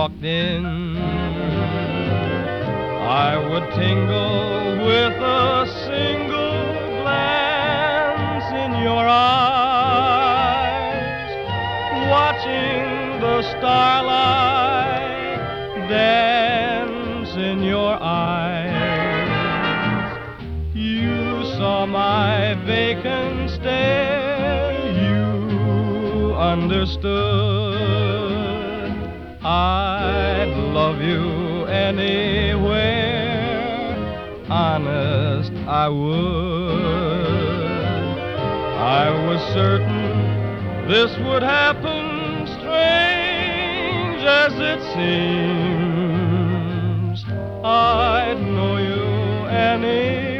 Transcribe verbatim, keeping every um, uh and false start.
walked in, I would tingle with a single glance in your eyes, watching the starlight dance in your eyes. You saw my vacant stare, you understood I'd love you anywhere, honest I would. I was certain this would happen, strange as it seems. I'd know you anywhere.